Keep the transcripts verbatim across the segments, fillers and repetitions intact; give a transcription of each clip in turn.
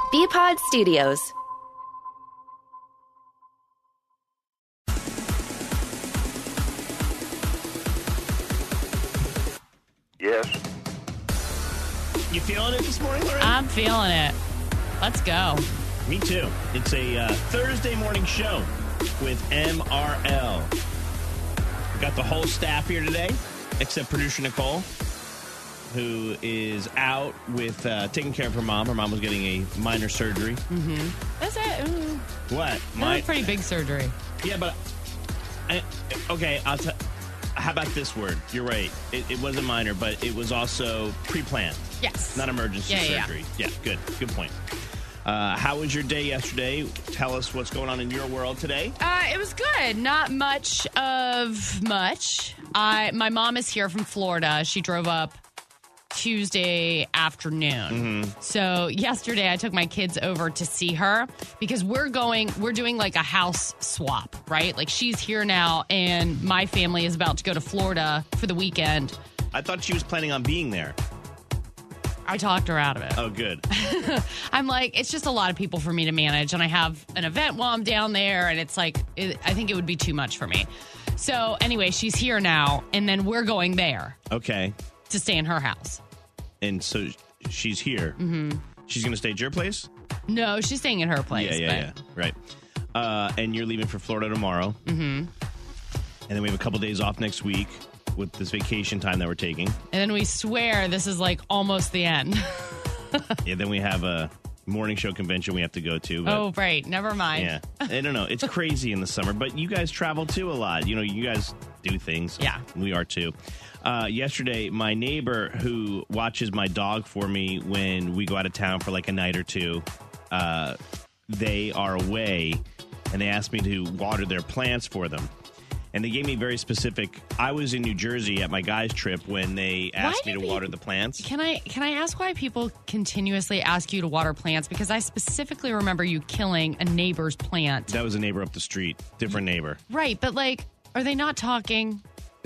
B-Pod Studios. Yes. You feeling it this morning, Lauren? I'm feeling it. Let's go. Me too. It's a uh, Thursday morning show with M R L. We got the whole staff here today, except producer Nicole, who is out with uh, taking care of her mom. Her mom was getting a minor surgery. Mm-hmm. That's it. Mm. What? That was pretty big surgery. Yeah, but I, okay. I'll tell. How about this word? You're right. It, it wasn't minor, but it was also pre-planned. Yes. Not emergency yeah, yeah, surgery. Yeah. yeah, good. Good point. Uh, how was your day yesterday? Tell us what's going on in your world today. Uh, it was good. Not much of much. I my mom is here from Florida. She drove up Tuesday afternoon. Mm-hmm. So yesterday I took my kids over to see her because we're going, we're doing like a house swap, right? Like she's here now and my family is about to go to Florida for the weekend. I thought she was planning on being there. I talked her out of it. Oh, good. I'm like, it's just a lot of people for me to manage. And I have an event while I'm down there. And it's like, it, I think it would be too much for me. So anyway, she's here now. And then we're going there. Okay. To stay in her house. And so she's here. Mm-hmm. She's going to stay at your place? No, she's staying at her place. Yeah, yeah, but... yeah. Right. Uh, and you're leaving for Florida tomorrow. Mm-hmm. And then we have a couple days off next week with this vacation time that we're taking. And then we swear this is like almost the end. Yeah, then we have a morning show convention we have to go to. But, oh, right. Never mind. Yeah. I don't know. It's crazy in the summer, but you guys travel too a lot. You know, you guys do things. Yeah. We are too. Uh, yesterday, my neighbor who watches my dog for me when we go out of town for like a night or two, uh, they are away, and they asked me to water their plants for them. And they gave me very specific. I was in New Jersey at my guys' trip when they asked me to people, water the plants. Can I can I ask why people continuously ask you to water plants? Because I specifically remember you killing a neighbor's plant. That was a neighbor up the street. Different neighbor. Right, but like, are they not talking?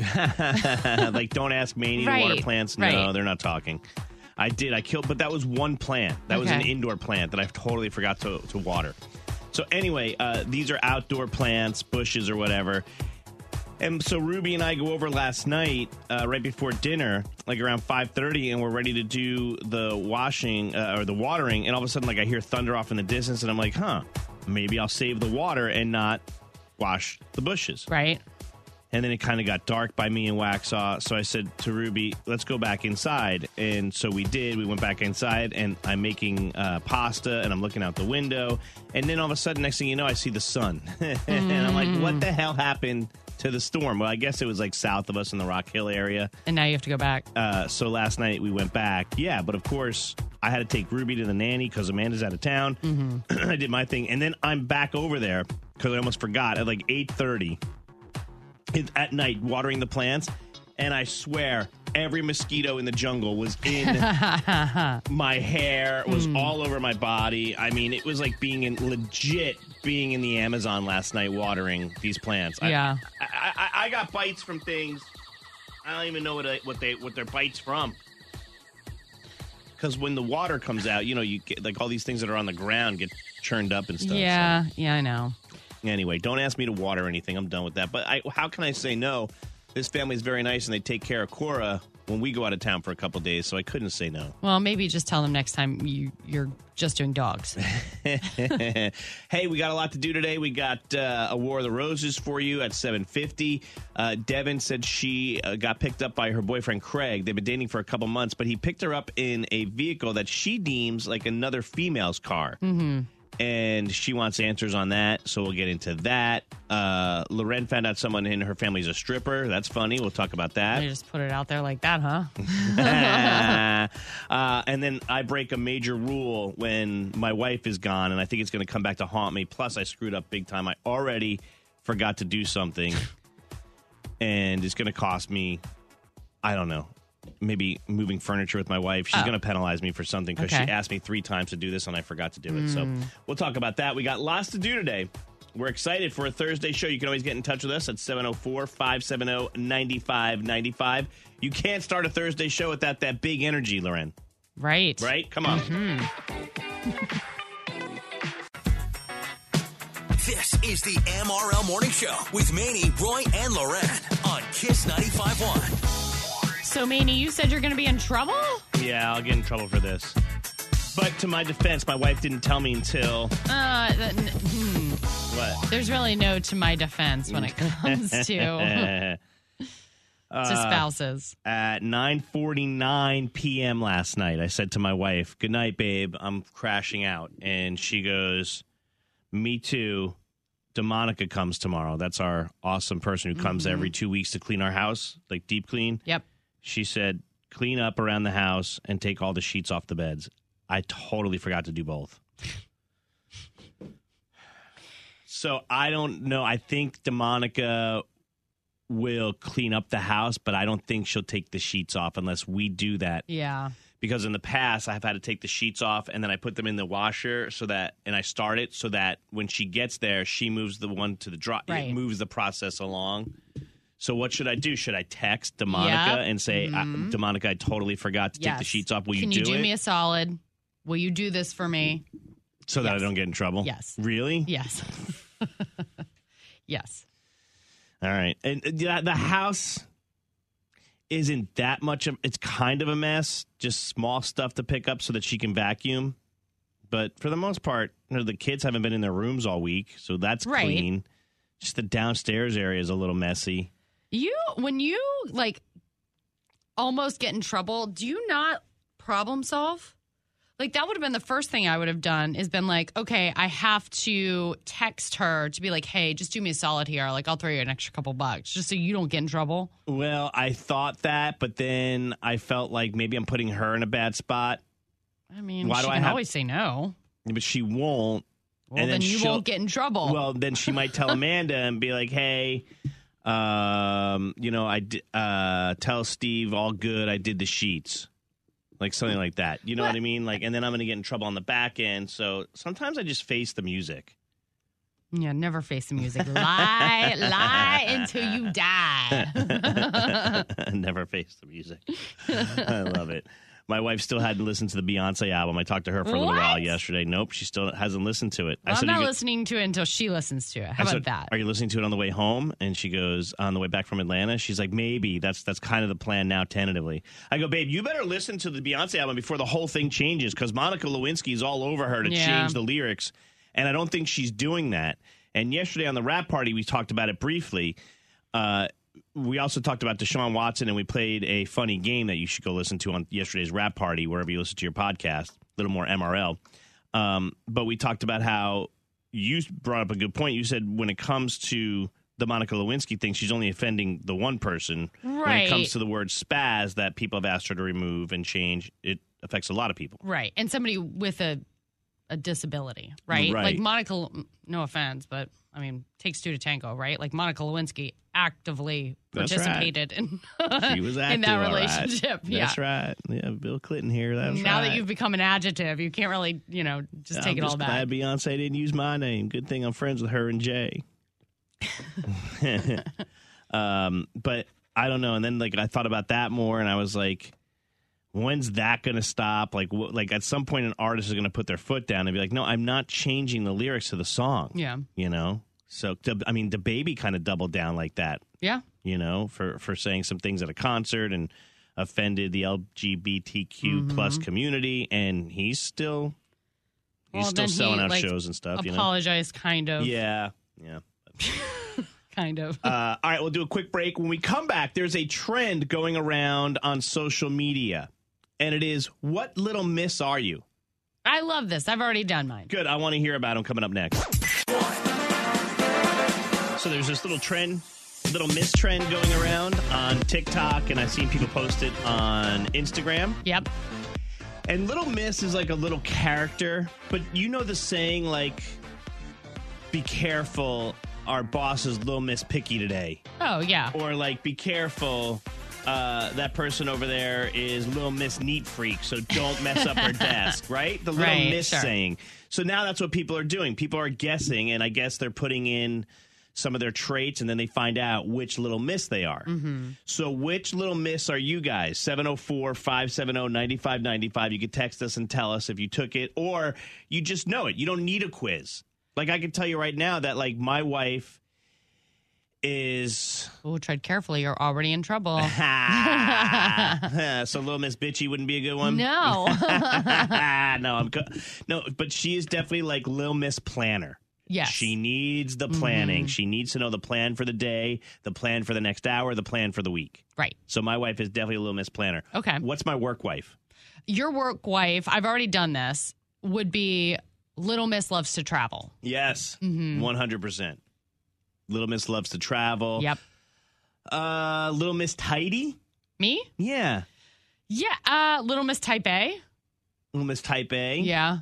Like, don't ask Manny right, to water plants. No, right. they're not talking. I did. I killed, but that was one plant. That was okay. an indoor plant that I totally forgot to, to water. So anyway, uh, these are outdoor plants, bushes or whatever. And so Ruby and I go over last night, uh, right before dinner, like around five thirty, and we're ready to do the washing uh, or the watering. And all of a sudden, like I hear thunder off in the distance, and I'm like, huh, maybe I'll save the water and not wash the bushes. Right. And then it kind of got dark by me and Waxaw. So I said to Ruby, let's go back inside. And so we did. We went back inside, and I'm making uh, pasta, and I'm looking out the window. And then all of a sudden, next thing you know, I see the sun. And I'm like, what the hell happened to the storm? Well, I guess it was like south of us in the Rock Hill area. And now you have to go back. Uh, so last night we went back. Yeah, but of course, I had to take Ruby to the nanny because Amanda's out of town. Mm-hmm. I did my thing. And then I'm back over there because I almost forgot at like eight thirty. At night, watering the plants, and I swear every mosquito in the jungle was in my hair, was mm. all over my body. I mean, it was like being in legit being in the Amazon last night watering these plants. Yeah, I, I, I, I got bites from things. I don't even know what I, what they what they're bites from. Because when the water comes out, you know, you get like all these things that are on the ground get churned up and stuff. Yeah, so. yeah, I know. Anyway, don't ask me to water anything. I'm done with that. But I, how can I say no? This family's very nice, and they take care of Cora when we go out of town for a couple of days, so I couldn't say no. Well, maybe just tell them next time you, you're just doing dogs. Hey, we got a lot to do today. We got uh, a War of the Roses for you at seven fifty. Uh, Devin said she uh, got picked up by her boyfriend, Craig. They've been dating for a couple months, but he picked her up in a vehicle that she deems like another female's car. Mm-hmm. And she wants answers on that, so we'll get into that. Uh, Loren found out someone in her family's a stripper. That's funny. We'll talk about that. They just put it out there like that, huh? uh, and then I break a major rule when my wife is gone, and I think it's going to come back to haunt me. Plus, I screwed up big time. I already forgot to do something, and it's going to cost me, I don't know, maybe moving furniture with my wife. She's oh. going to penalize me for something because okay. she asked me three times to do this and I forgot to do it. Mm. So we'll talk about that. We got lots to do today. We're excited for a Thursday show. You can always get in touch with us at seven oh four, five seven oh, nine five nine five. You can't start a Thursday show without that big energy, Loren. Right. Right? Come on. Mm-hmm. This is the M R L Morning Show with Manny, Roy, and Loren on Kiss ninety-five point one. So, Manny, you said you're going to be in trouble? Yeah, I'll get in trouble for this. But to my defense, my wife didn't tell me until... Uh, th- n- hmm. What? There's really no to my defense when it comes to, uh, to spouses. At nine forty-nine p.m. last night, I said to my wife, "Good night, babe. I'm crashing out." And she goes, "Me too. DeMonica comes tomorrow." That's our awesome person who comes mm-hmm. every two weeks to clean our house, like deep clean. Yep. She said, "Clean up around the house and take all the sheets off the beds." I totally forgot to do both. So I don't know. I think DeMonica will clean up the house, but I don't think she'll take the sheets off unless we do that. Yeah. Because in the past, I've had to take the sheets off and then I put them in the washer so that, and I start it so that when she gets there, she moves the one to the dry. Right. It moves the process along. So what should I do? Should I text DeMonica yep. and say, mm-hmm. I, DeMonica, I totally forgot to yes. take the sheets off. Will Can you you do, do it? me a solid? Will you do this for me? So that yes. I don't get in trouble? Yes. Really? Yes. Yes. All right. And uh, the house isn't that much of, it's kind of a mess, just small stuff to pick up so that she can vacuum. But for the most part, you know, the kids haven't been in their rooms all week, so that's right. clean. Just the downstairs area is a little messy. You, when you like almost get in trouble, do you not problem solve? Like, that would have been the first thing I would have done is been like, okay, I have to text her to be like, hey, just do me a solid here. Like, I'll throw you an extra couple bucks just so you don't get in trouble. Well, I thought that, but then I felt like maybe I'm putting her in a bad spot. I mean, Why she do I can have- always say no. But she won't. Well, and then, then you she'll- won't get in trouble. Well, then she might tell Amanda and be like, hey, um, you know, I d- uh, tell Steve all good. I did the sheets. Like something like that. You know what, what I mean? Like, and then I'm going to get in trouble on the back end. So sometimes I just face the music. Yeah, never face the music. Lie, lie until you die. Never face the music. I love it. My wife still hadn't listened to the Beyonce album. I talked to her for a little What? while yesterday. Nope, she still hasn't listened to it. Well, I I'm not you listening to it until she listens to it. How I about said, that? Are you listening to it on the way home? And she goes, on the way back from Atlanta. She's like, maybe. That's that's kind of the plan now, tentatively. I go, babe, you better listen to the Beyonce album before the whole thing changes, because Monica Lewinsky is all over her to Yeah. change the lyrics. And I don't think she's doing that. And yesterday on the rap party, we talked about it briefly. Uh, we also talked about Deshaun Watson, and we played a funny game that you should go listen to on yesterday's rap party, wherever you listen to your podcast, a little more M R L. Um, but we talked about how you brought up a good point. You said when it comes to the Monica Lewinsky thing, she's only offending the one person. When it Right. comes to the word spaz that people have asked her to remove and change, it affects a lot of people. Right. And somebody with a a disability, right? Right. Like Monica, no offense, but I mean, takes two to tango, right? Like Monica Lewinsky actively That's participated in, She was active, in that all right. relationship. Yeah. That's right. Yeah, Bill Clinton here. That's now right. that you've become an adjutive, you can't really, you know, just take I'm it all just back. glad Beyonce didn't use my name. Good thing I'm friends with her and Jay. um, but I don't know. And then like I thought about that more, and I was like, when's that going to stop? Like, wh- like at some point, an artist is going to put their foot down and be like, no, I'm not changing the lyrics to the song. Yeah. You know. So I mean, DaBaby kind of doubled down like that. Yeah. You know, for for saying some things at a concert and offended the L G B T Q Mm-hmm. plus community, and he's still he's Well, still then selling he, out like, shows and stuff. You know. Apologize, kind of. Yeah. Yeah. Kind of. Uh, all right, we'll do a quick break. When we come back, there's a trend going around on social media, and it is, what little miss are you? I love this. I've already done mine. Good. I want to hear about them coming up next. So there's this little trend, little miss trend going around on TikTok, and I've seen people post it on Instagram. Yep. And Little Miss is like a little character, but you know the saying, like, be careful, our boss is Little Miss Picky today. Oh, yeah. Or like, be careful, uh, that person over there is Little Miss Neat Freak, so don't mess up her desk, right? The Little Right, Miss sure. saying. So now that's what people are doing. People are guessing, and I guess they're putting in some of their traits, and then they find out which Little Miss they are. Mm-hmm. So which Little Miss are you guys? seven oh four, five seven oh, nine five nine five. You could text us and tell us if you took it, or you just know it. You don't need a quiz. Like, I can tell you right now that, like, my wife is... Oh, tread carefully. You're already in trouble. So Little Miss Bitchy wouldn't be a good one? No. no, I'm co- no, but she is definitely like Little Miss Planner. Yes. She needs the planning. Mm-hmm. She needs to know the plan for the day, the plan for the next hour, the plan for the week. Right. So my wife is definitely a Little Miss Planner. Okay. What's my work wife? Your work wife, I've already done this, would be Little Miss loves to travel. Yes. Mm-hmm. one hundred percent. Little Miss loves to travel. Yep. Uh, Little Miss Tidy? Me? Yeah. Yeah. Uh, Little Miss Type A. Little Miss Type A? Yeah.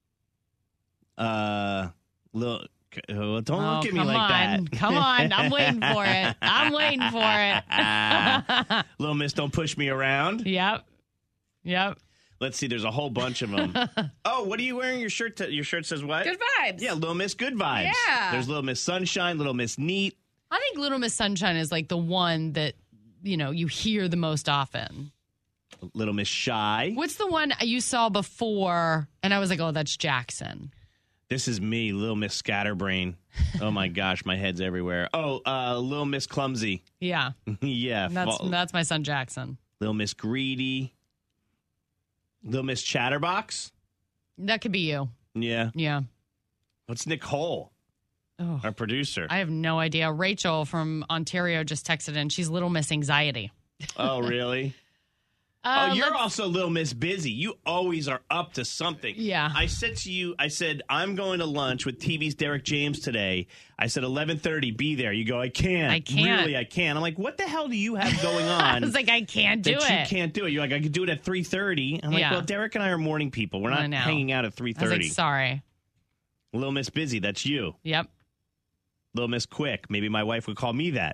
Uh, little, oh, don't oh, look at me come like on. that. Come on. I'm waiting for it. I'm waiting for it. Little Miss, don't push me around. Yep. Yep. Let's see. There's a whole bunch of them. Oh, what are you wearing? Your shirt. T- your shirt says what? Good vibes. Yeah, Little Miss Good Vibes. Yeah. There's Little Miss Sunshine, Little Miss Neat. I think Little Miss Sunshine is like the one that, you know, you hear the most often. Little Miss Shy. What's the one you saw before? And I was like, oh, that's Jackson. This is me, Little Miss Scatterbrain. Oh my gosh, my head's everywhere. Oh, uh, Little Miss Clumsy. Yeah. Yeah. That's fall- that's my son Jackson. Little Miss Greedy. Little Miss Chatterbox. That could be you. Yeah. Yeah. What's Nicole? Oh, Our producer. I have no idea. Rachel from Ontario just texted in. She's Little Miss Anxiety. Oh, really? Uh, oh, you're let's- also Little Miss Busy. You always are up to something. Yeah. I said to you, I said, I'm going to lunch with T V's Derek James today. I said, eleven thirty, be there. You go, I can't. I can't. Really, I can't. I'm like, what the hell do you have going on? I was like, I can't do that it. you can't do it. You're like, I could do it at three thirty. I'm like, Yeah. well, Derek and I are morning people. We're I not know. hanging out at three I was thirty. like, sorry. Little Miss Busy, that's you. Yep. Little Miss Quick. Maybe my wife would call me that.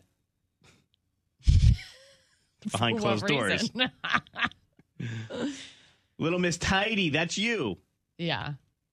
Behind For closed what doors. reason? Little Miss Tidy, that's you. Yeah.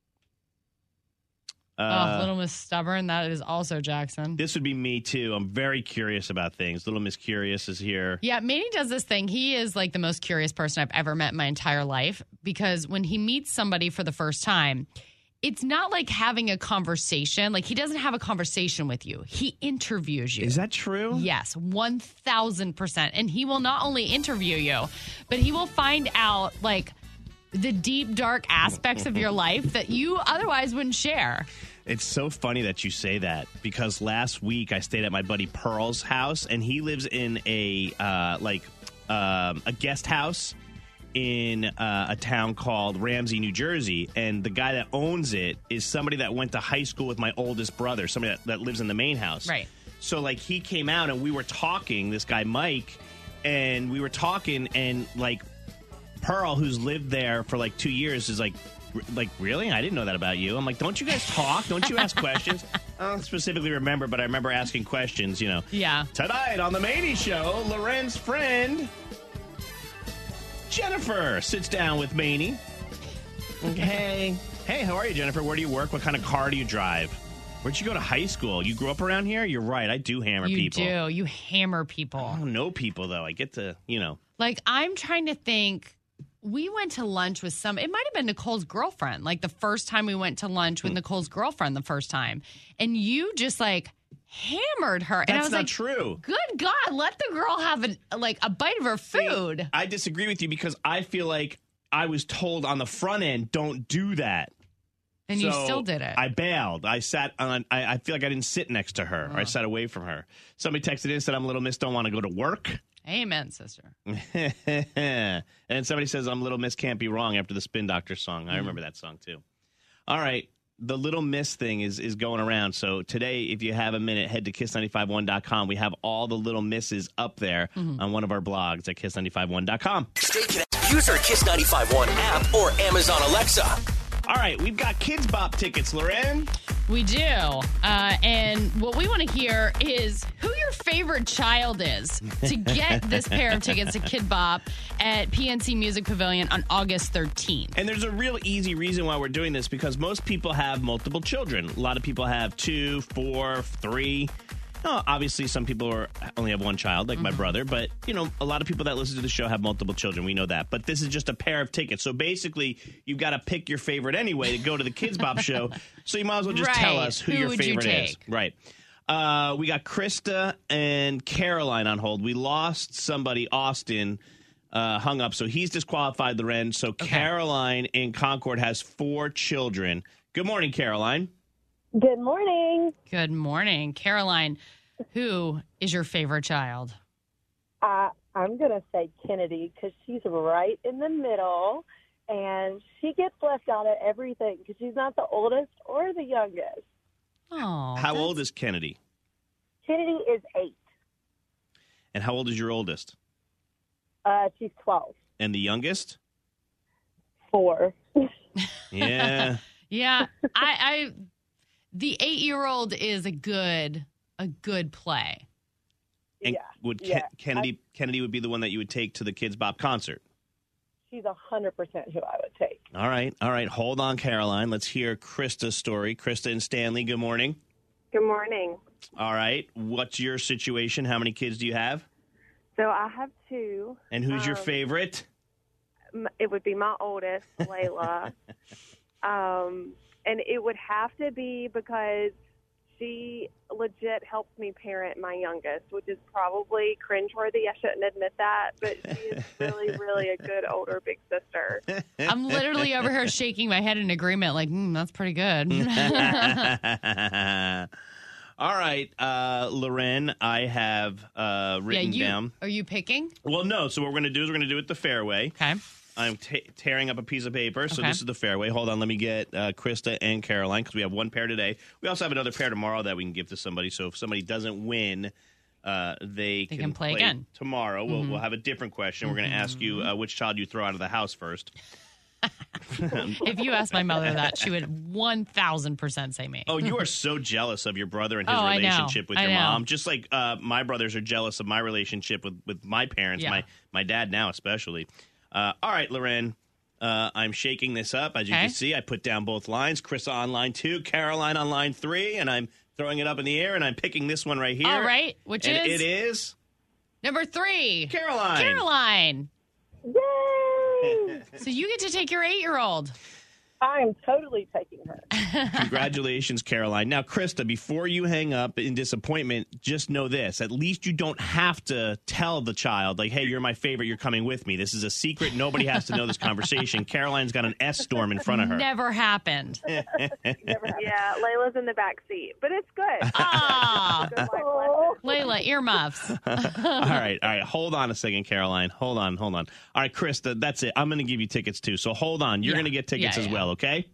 Uh, oh, Little Miss Stubborn. That is also Jackson. This would be me, too. I'm very curious about things. Little Miss Curious is here. Yeah, Manny does this thing. He is like the most curious person I've ever met in my entire life because when he meets somebody for the first time, it's not like having a conversation. Like, he doesn't have a conversation with you. He interviews you. Is that true? Yes, one thousand percent. And he will not only interview you, but he will find out, like, the deep, dark aspects of your life that you otherwise wouldn't share. It's so funny that you say that because last week I stayed at my buddy Pearl's house, and he lives in a, uh, like, um, a guest house in uh, a town called Ramsey, New Jersey, and the guy that owns it is somebody that went to high school with my oldest brother, somebody that, that lives in the main house. Right. So, like, he came out and we were talking, this guy Mike, and we were talking, and, like, Pearl, who's lived there for, like, two years, is like, r- like, really? I didn't know that about you. I'm like, don't you guys talk? Don't you ask questions? I don't specifically remember, but I remember asking questions, you know. Yeah. Tonight on The Maney Show, Loren's friend, Jennifer, sits down with Maney. Hey. Hey, how are you, Jennifer? Where do you work? What kind of car do you drive? Where'd you go to high school? You grew up around here? You're right. I do hammer You people. do. You hammer people. I don't know people, though. I get to, you know. Like, I'm trying to think. We went to lunch with some, it might have been Nicole's girlfriend, like the first time we went to lunch with Nicole's girlfriend the first time. And you just like hammered her. and I That's was not like, true. good God, let the girl have an, like a bite of her food. See, I disagree with you because I feel like I was told on the front end, don't do that. And you So still did it. I bailed. I sat on, I, I feel like I didn't sit next to her. Or I sat away from her. Somebody texted in and said, I'm Little Miss, don't want to go to work. Amen, sister. And then somebody says, I'm Little Miss, can't be wrong after the Spin Doctor song. I remember that song, too. All right. The Little Miss thing is, is going around. So today, if you have a minute, head to kiss nine five one dot com. We have all the Little Misses up there mm-hmm. on one of our blogs at kiss nine five one dot com. Stay connected. Use our Kiss ninety-five point one app or Amazon Alexa. All right, we've got Kids Bop tickets, Loren. We do. Uh, and what we want to hear is who your favorite child is to get this pair of tickets to Kid Bop at P N C Music Pavilion on August thirteenth. And there's a real easy reason why we're doing this because most people have multiple children. A lot of people have two, four, three. No, obviously, some people are, only have one child, like mm-hmm. my brother. But, you know, a lot of people that listen to the show have multiple children. We know that. But this is just a pair of tickets. So basically, you've got to pick your favorite anyway to go to the Kids Bop show. So you might as well just right. tell us who, who your would favorite you is. Right. Uh, we got Krista and Caroline on hold. We lost somebody, Austin, uh, hung up. So he's disqualified, Loren. So okay. Caroline in Concord has four children. Good morning, Caroline. Good morning. Good morning. Caroline, who is your favorite child? Uh, I'm going to say Kennedy because she's right in the middle, and she gets left out of everything because she's not the oldest or the youngest. Oh, how old is Kennedy? Kennedy is eight. And how old is your oldest? Uh, she's twelve. And the youngest? Four. Yeah. Yeah. I, I the eight-year-old is a good a good play. And yeah. would Ke- yeah. Kennedy I, Kennedy would be the one that you would take to the Kids Bop concert? She's one hundred percent who I would take. All right. All right. Hold on, Caroline. Let's hear Krista's story. Krista and Stanley, good morning. Good morning. All right. What's your situation? How many kids do you have? So I have two. And who's um, your favorite? It would be my oldest, Layla. um, and it would have to be because she legit helps me parent my youngest, which is probably cringeworthy. I shouldn't admit that, but she is really, really a good older big sister. I'm literally over here shaking my head in agreement like, mm, that's pretty good. All right, uh, Loren, I have uh, written yeah, you, down. Are you picking? Well, no. So what we're going to do is we're going to do it the fair way. Okay. I'm t- tearing up a piece of paper, so okay. this is the fairway. Hold on, let me get uh, Krista and Caroline, because we have one pair today. We also have another pair tomorrow that we can give to somebody, so if somebody doesn't win, uh, they, they can, can play, play again. Tomorrow. Mm-hmm. We'll, we'll have a different question. We're going to ask you uh, which child you throw out of the house first. If you asked my mother that, she would one thousand percent say me. Oh, you are so jealous of your brother and his oh, relationship with I your know. mom. Just like uh, my brothers are jealous of my relationship with, with my parents, yeah. my, my dad now especially. Uh, all right, Loren. Uh, I'm shaking this up. As you okay. can see, I put down both lines. Krista on line two, Caroline on line three, and I'm throwing it up in the air, and I'm picking this one right here. All right, which and is? It is? Number three. Caroline. Caroline. Yay! So you get to take your eight-year-old. I'm totally taking her. Congratulations, Caroline. Now, Krista, before you hang up in disappointment, just know this. At least you don't have to tell the child, like, hey, you're my favorite, you're coming with me. This is a secret. Nobody has to know this conversation. Caroline's got an S-storm in front of her. Never happened. Never happened. Yeah, Layla's in the back seat, but it's good. Ah, Oh. Layla, earmuffs. all right, all right. Hold on a second, Caroline. Hold on, hold on. All right, Krista, that's it. I'm going to give you tickets, too. So hold on. You're Yeah. going to get tickets Yeah, as yeah. well, okay?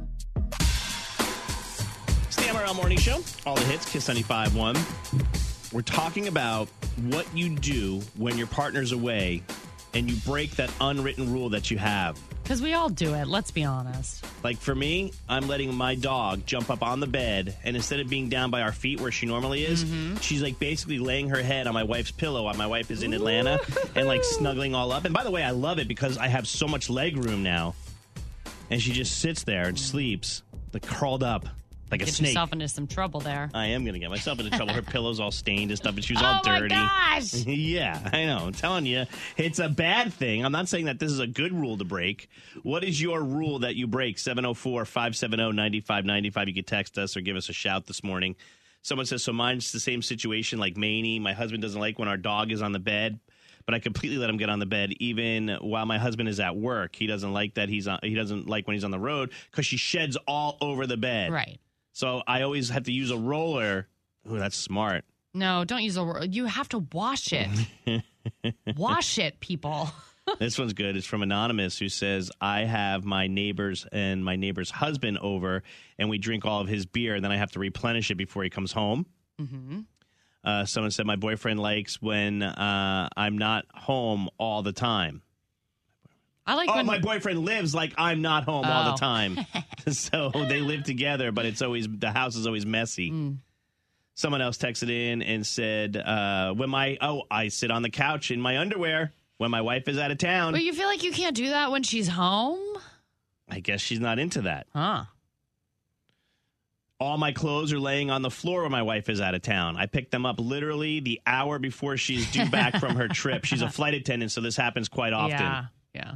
It's the M R L Morning Show. All the hits, Kiss ninety-five point one. We're talking about what you do when your partner's away and you break that unwritten rule that you have. Because we all do it, let's be honest. Like for me, I'm letting my dog jump up on the bed, and instead of being down by our feet where she normally is, Mm-hmm. she's like basically laying her head on my wife's pillow while my wife is in Atlanta and like snuggling all up. And by the way, I love it because I have so much leg room now. And she just sits there and sleeps, like curled up like a Get snake. yourself into some trouble there. I am going to get myself into trouble. Her pillow's all stained and stuff, and she was Oh all my dirty. gosh! Yeah, I know. I'm telling you, it's a bad thing. I'm not saying that this is a good rule to break. What is your rule that you break? seven oh four, five seven oh, nine five nine five. You can text us or give us a shout this morning. Someone says, so mine's the same situation like Maney. My husband doesn't like when our dog is on the bed, but I completely let him get on the bed even while my husband is at work. He doesn't like that he's on, he doesn't like when he's on the road because she sheds all over the bed. Right. So I always have to use a roller. Ooh, that's smart. No, don't use a word. You have to wash it. Wash it, people. This one's good. It's from Anonymous, who says, I have my neighbors and my neighbor's husband over, and we drink all of his beer, and then I have to replenish it before he comes home. Mm-hmm. Uh, someone said, my boyfriend likes when uh, I'm not home all the time. I like Oh, when my boyfriend lives like I'm not home all the Oh. time. So they live together, but it's always the house is always messy. Mm. Someone else texted in and said, uh, when my, oh, I sit on the couch in my underwear when my wife is out of town. But you feel like you can't do that when she's home? I guess she's not into that. Huh. All my clothes are laying on the floor when my wife is out of town. I pick them up literally the hour before she's due back from her trip. She's a flight attendant, so this happens quite often. Yeah, yeah.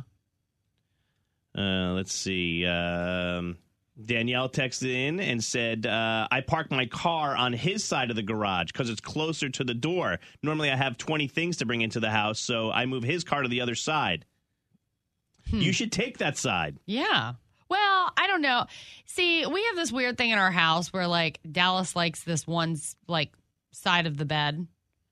Uh, let's see. Um, Danielle texted in and said, uh, I parked my car on his side of the garage because it's closer to the door. Normally I have twenty things to bring into the house, so I move his car to the other side. Hmm. You should take that side. Yeah. Well, I don't know. See, we have this weird thing in our house where, like, Dallas likes this one, like, side of the bed.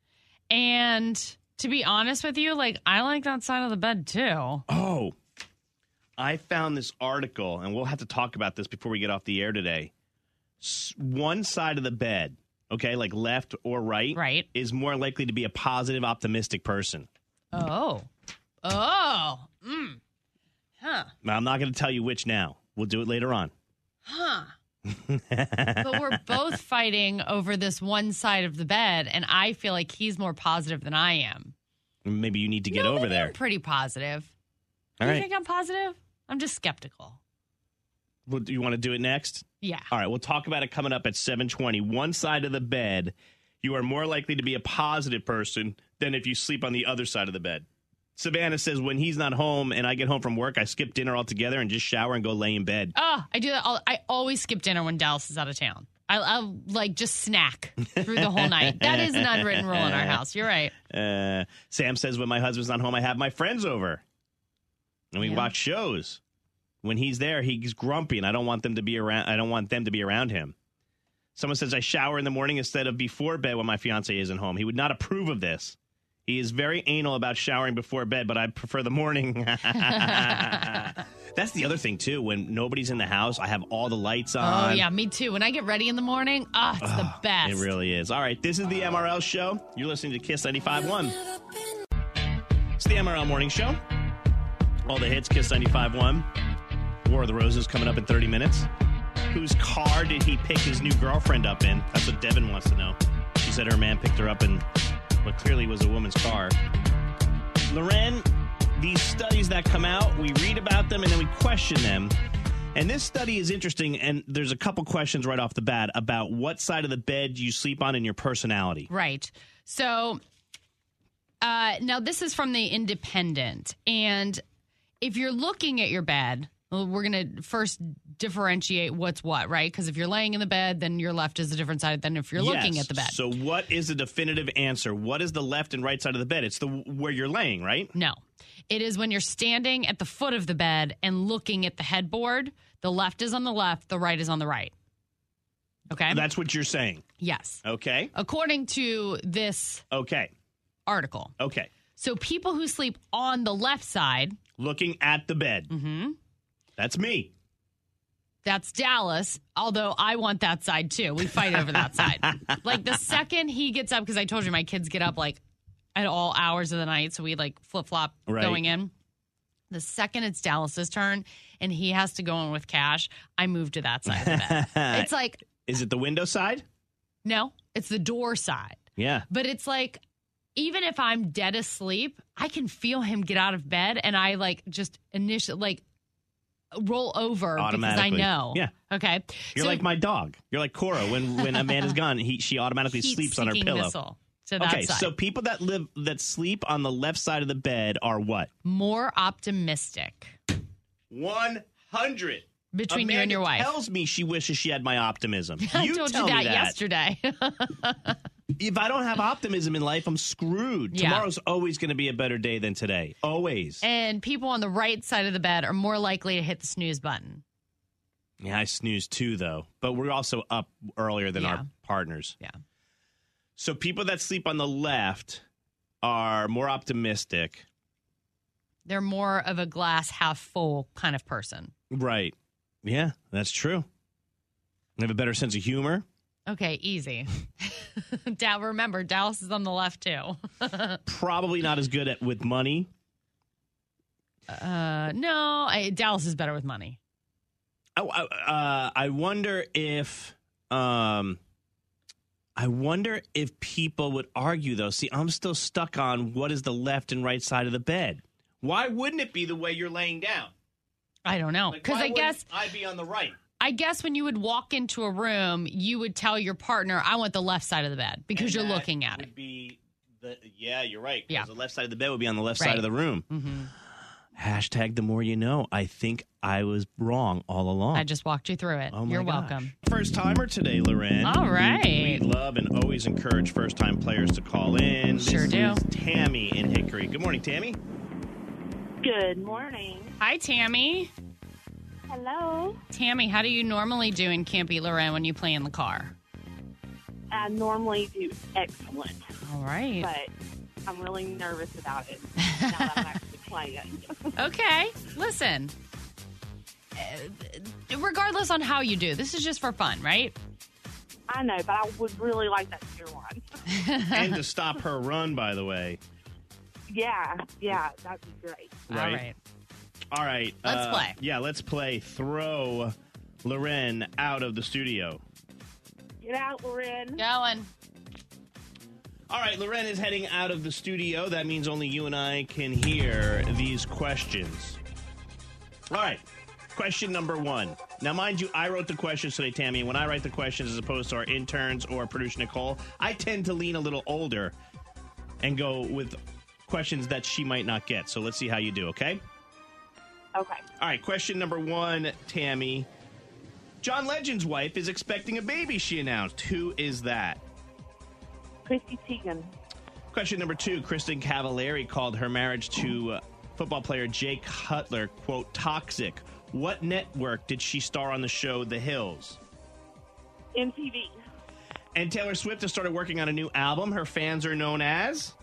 And to be honest with you, like, I like that side of the bed, too. Oh, I found this article, and we'll have to talk about this before we get off the air today. S- one side of the bed, okay, like left or right, right, is more likely to be a positive, optimistic person. Oh. Oh. Mm. Huh. Now, I'm not going to tell you which now. We'll do it later on. Huh. But we're both fighting over this one side of the bed, and I feel like he's more positive than I am. Maybe you need to get no, over maybe there. I'm pretty positive. All you right. think I'm positive? I'm just skeptical. Well, do you want to do it next? Yeah. All right, we'll talk about it coming up at seven twenty. One side of the bed, you are more likely to be a positive person than if you sleep on the other side of the bed. Savannah says, when he's not home and I get home from work, I skip dinner altogether and just shower and go lay in bed. Oh, I do that. All, I always skip dinner when Dallas is out of town. I, I'll, like, just snack through the whole night. That is an unwritten rule in our house. You're right. Uh, Sam says, when my husband's not home, I have my friends over. And we Yeah. watch shows. When he's there, he's grumpy, and I don't want them to be around. I don't want them to be around him. Someone says I shower in the morning instead of before bed when my fiance isn't home. He would not approve of this. He is very anal about showering before bed, but I prefer the morning. That's the other thing, too. When nobody's in the house, I have all the lights on. Oh, yeah, me too. When I get ready in the morning, ah, oh, it's oh, the best. It really is. All right, this is the M R L Show. You're listening to Kiss ninety-five point one. It's the M R L Morning Show. All the hits, Kiss ninety-five point one. War of the Roses coming up in thirty minutes. Whose car did he pick his new girlfriend up in? That's what Devin wants to know. She said her man picked her up in what clearly was a woman's car. Loren, these studies that come out, we read about them and then we question them. And this study is interesting, and there's a couple questions right off the bat about what side of the bed you sleep on and your personality. Right. So uh, now this is from the Independent. And if you're looking at your bed, well, we're going to first differentiate what's what, right? Because if you're laying in the bed, then your left is a different side than if you're yes. looking at the bed. So what is the definitive answer? What is the left and right side of the bed? It's the where you're laying, right? No. It is when you're standing at the foot of the bed and looking at the headboard. The left is on the left, the right is on the right. Okay? That's what you're saying. Yes. Okay. According to this okay. article. Okay. So people who sleep on the left side. Looking at the bed. Mm-hmm. That's me. That's Dallas, although I want that side too. We fight over that side. Like the second he gets up, because I told you my kids get up like at all hours of the night, so we like flip-flop right. going in. The second it's Dallas's turn and he has to go in with Cash, I move to that side of the bed. It's like... Is it the window side? No, it's the door side. Yeah. But it's like, even if I'm dead asleep, I can feel him get out of bed and I like just initially like roll over because I know. Yeah. Okay. You're so, like my dog. You're like Cora. When when Amanda's gone, he she automatically sleeps on her pillow. Missile to that okay, side. so people that live that sleep on the left side of the bed are what? More optimistic. One hundred. Between Amanda you and your wife. Tells me she wishes she had my optimism. I You told tell you that, me that yesterday. If I don't have optimism in life, I'm screwed. Yeah. Tomorrow's always going to be a better day than today. Always. And people on the right side of the bed are more likely to hit the snooze button. Yeah, I snooze too, though. But we're also up earlier than Yeah. our partners. Yeah. So people that sleep on the left are more optimistic. They're more of a glass half full kind of person. Right. Yeah, that's true. They have a better sense of humor. Okay, easy. Dal, remember, Dallas is on the left, too. Probably not as good at with money. Uh, no, I, Dallas is better with money. I, uh, I wonder if... Um, I wonder if people would argue, though. See, I'm still stuck on what is the left and right side of the bed. Why wouldn't it be the way you're laying down? I don't know. Like, Because why I guess... I'd be on the right. I guess when you would walk into a room, you would tell your partner, I want the left side of the bed because And you're that looking at would it. Be the, yeah, you're right. 'Cause Yeah. the left side of the bed would be on the left Right. side of the room. Mm-hmm. Hashtag the more you know. I think I was wrong all along. I just walked you through it. Oh my You're gosh. welcome. First timer today, Loren. All right. We love and always encourage first time players to call in. Sure this do. Is Tammy in Hickory. Good morning, Tammy. Good morning. Hi, Tammy. Hello. Tammy, how do you normally do in Campy Lorraine when you play in the car? I normally do excellent, All right. but I'm really nervous about it now that I'm actually playing. Okay. Listen. Uh, regardless on how you do, this is just for fun, right? I know, but I would really like that tier one. And to stop her run, by the way. Yeah, yeah, that'd be great. All Right. right. All right. Let's uh, play. Yeah, let's play. Throw Loren out of the studio. Get out, Loren. Going. All right, Loren is heading out of the studio. That means only you and I can hear these questions. All right, question number one. Now, mind you, I wrote the questions today, Tammy. And when I write the questions as opposed to our interns or producer Nicole, I tend to lean a little older and go with questions that she might not get. So let's see how you do, okay? Okay. All right, question number one, Tammy. John Legend's wife is expecting a baby, she announced. Who is that? Chrissy Teigen. Question number two, Kristen Cavallari called her marriage to uh, football player Jake Cutler, quote, toxic. What network did she star on the show The Hills? M T V. And Taylor Swift has started working on a new album. Her fans are known as?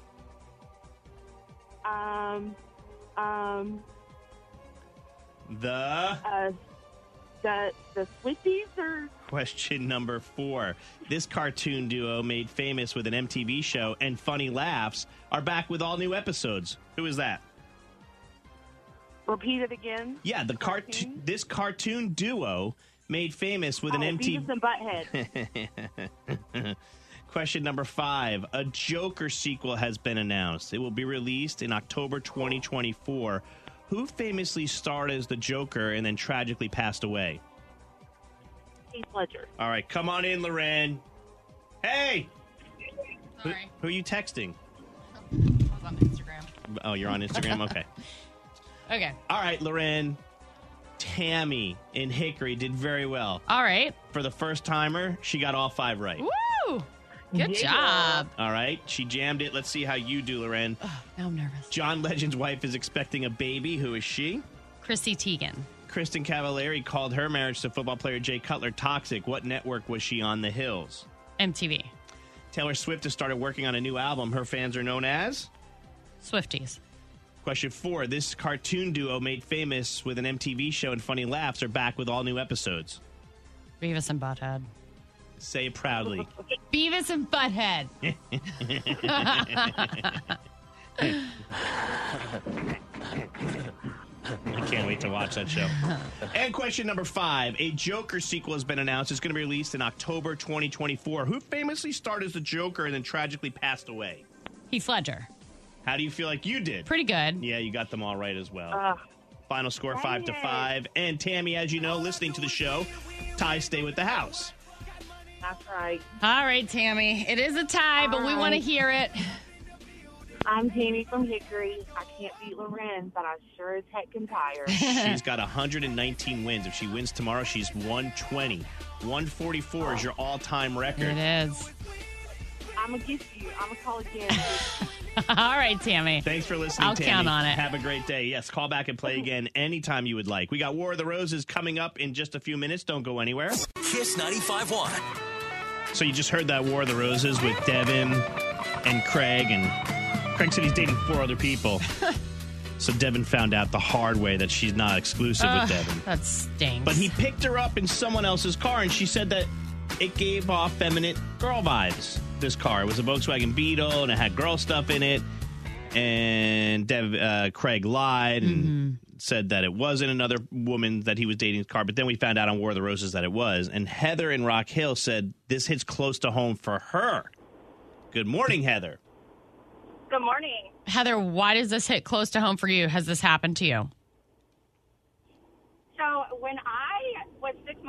Um, um, The... uh, the, the Swifties or... Question number four. This cartoon duo made famous with an M T V show and funny laughs are back with all new episodes. Who is that? Repeat it again. Yeah, the cartoon. Cartoon? This cartoon duo made famous with an oh, M T V. Beavis and Butthead. Question number five. A Joker sequel has been announced. It will be released in October twenty twenty-four. Who famously starred as the Joker and then tragically passed away? Heath Ledger. All right, come on in, Loren. Hey! Who, Sorry. who are you texting? I was on Instagram. Oh, you're on Instagram? Okay. Okay. All right, Loren. Tammy in Hickory did very well. All right. For the first timer, she got all five right. Woo! Good Yeah. job. All right, she jammed it. Let's see how you do, Loren. Oh, now I'm nervous. John Legend's wife is expecting a baby. Who is she? Chrissy Teigen. Kristen Cavallari called her marriage to football player Jay Cutler toxic. What network was she on? The Hills. M T V. Taylor Swift has started working on a new album. Her fans are known as? Swifties. Question four. This cartoon duo made famous with an M T V show and funny laughs are back with all new episodes. Beavis and Butthead. Say it proudly. Beavis and Butthead. I can't wait to watch that show. And question number five. A Joker sequel has been announced. It's going to be released in October twenty twenty-four. Who famously starred as the Joker and then tragically passed away? Heath Ledger. How do you feel like you did? Pretty good. Yeah, you got them all right as well. Uh, Final score dang five to it. five. And Tammy, as you know, listening to the show, ties stay with the house. that's right. All right, Tammy. It is a tie, but we All want to right. hear it. I'm Tammy from Hickory. I can't beat Loren, but I sure as heck can tire. She's got one hundred nineteen wins. If she wins tomorrow, she's one twenty. one forty-four is your all-time record. It is. I'm going to get you. I'm going to call again. All right, Tammy. Thanks for listening, I'll Tammy. count on it. Have a great day. Yes, call back and play again anytime you would like. We got War of the Roses coming up in just a few minutes. Don't go anywhere. Kiss ninety-five point one. So you just heard that War of the Roses with Devin and Craig, and Craig said he's dating four other people. So Devin found out the hard way that she's not exclusive Ugh, with Devin. that stinks. But he picked her up in someone else's car, and she said that it gave off feminine girl vibes, this car. It was a Volkswagen Beetle, and it had girl stuff in it. And Dev, uh, Craig lied and Mm-hmm. said that it wasn't another woman that he was dating's car. But then we found out on War of the Roses that it was. And Heather in Rock Hill said this hits close to home for her. Good morning, Heather. Good morning. Heather, why does this hit close to home for you? Has this happened to you? So when I was six months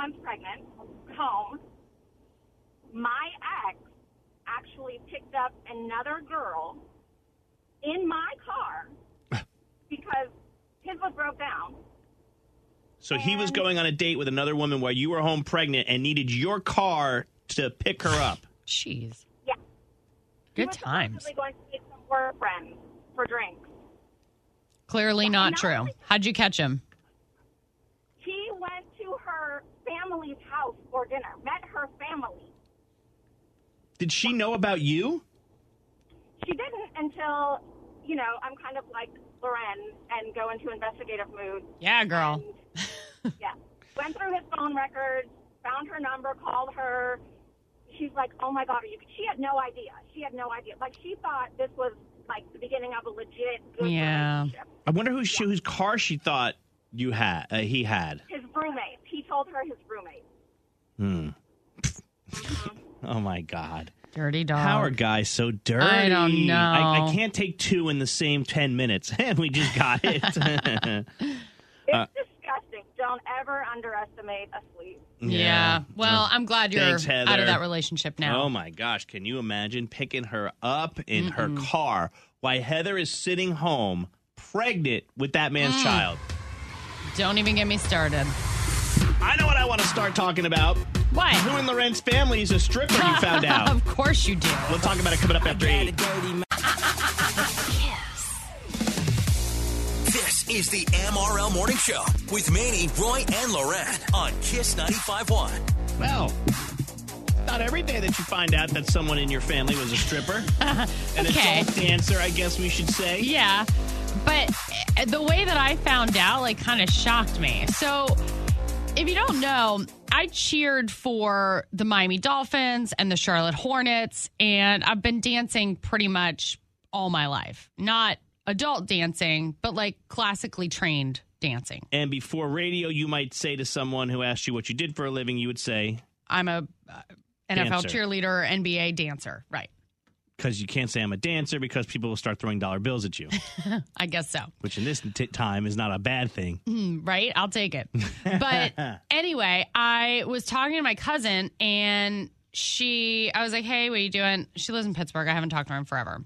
months pregnant, home. My ex actually picked up another girl in my car because his was broke down. So he was going on a date with another woman while you were home pregnant and needed your car to pick her up. Jeez. Yeah. Good he was times. supposedly going to meet some work friends for drinks. Clearly Yeah, not and true. honestly- How'd you catch him? He went to her family's house for dinner, met her family. Did she know about you? She didn't until, you know, I'm kind of like Loren and go into investigative mood. Yeah, girl. And, yeah. Went through his phone records, found her number, called her. She's like, oh, my God, are you? She had no idea. She had no idea. Like, she thought this was, like, the beginning of a legit good Yeah. relationship. I wonder who she, whose car she thought you had. Uh, he had. His roommate. He told her his roommate. Hmm. Oh my God. Dirty dog. How are guys so dirty? I don't know. I, I can't take two in the same ten minutes, and we just got it. It's Uh, disgusting. Don't ever underestimate a sleep. Yeah. Well, I'm glad you're Thanks, Heather. out of that relationship now. Oh my gosh, can you imagine picking her up in Mm-mm. her car while Heather is sitting home pregnant with that man's Mm. child? Don't even get me started. I know what I want to start talking about. What? Who in Loren's family is a stripper, you found out. Of course you do. We'll talk about it coming up after eight. This is the M R L Morning Show with Manny, Roy, and Loren on Kiss ninety-five point one. Well, not every day that you find out that someone in your family was a stripper. An Okay. adult dancer, I guess we should say. Yeah. But the way that I found out, like, kind of shocked me. So, if you don't know, I cheered for the Miami Dolphins and the Charlotte Hornets, and I've been dancing pretty much all my life. Not adult dancing, but like classically trained dancing. And before radio, you might say to someone who asked you what you did for a living, you would say, I'm a uh, N F L Dancer. cheerleader, N B A dancer. Right. because you can't say I'm a dancer because people will start throwing dollar bills at you, I guess so. which in this t- time is not a bad thing. Mm, right? I'll take it. But anyway, I was talking to my cousin and she, I was like, hey, what are you doing? She lives in Pittsburgh. I haven't talked to her in forever.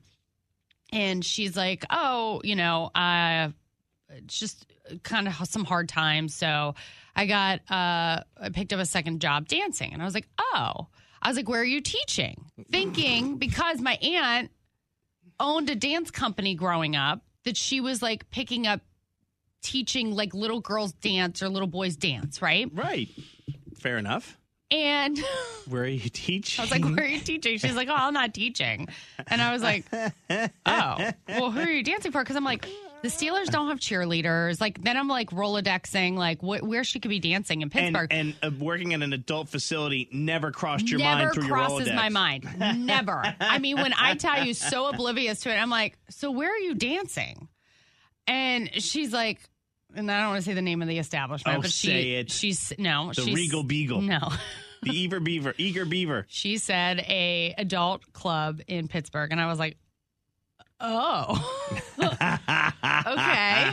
And she's like, oh, you know, uh, it's just kind of some hard times. So I got, uh, I picked up a second job dancing. And I was like, oh. I was like, where are you teaching? Thinking because my aunt owned a dance company growing up that she was like picking up teaching like little girls dance or little boys dance, right? Right. Fair enough. And Where are you teaching? I was like, where are you teaching? She's like, oh, I'm not teaching. And I was like, oh, well, who are you dancing for? Because I'm like, the Steelers don't have cheerleaders. Like, then I'm like Rolodexing, like wh- where she could be dancing in Pittsburgh. And, and uh, working at an adult facility never crossed your Never mind through your Rolodex. crosses my mind. Never. I mean, when I tell you, so oblivious to it, I'm like, so where are you dancing? And she's like, and I don't want to say the name of the establishment, Oh, but she, say it. she's no, The she's, Regal Beagle. No. The Eager Beaver. Eager Beaver. She said a adult club in Pittsburgh, and I was like, oh, okay.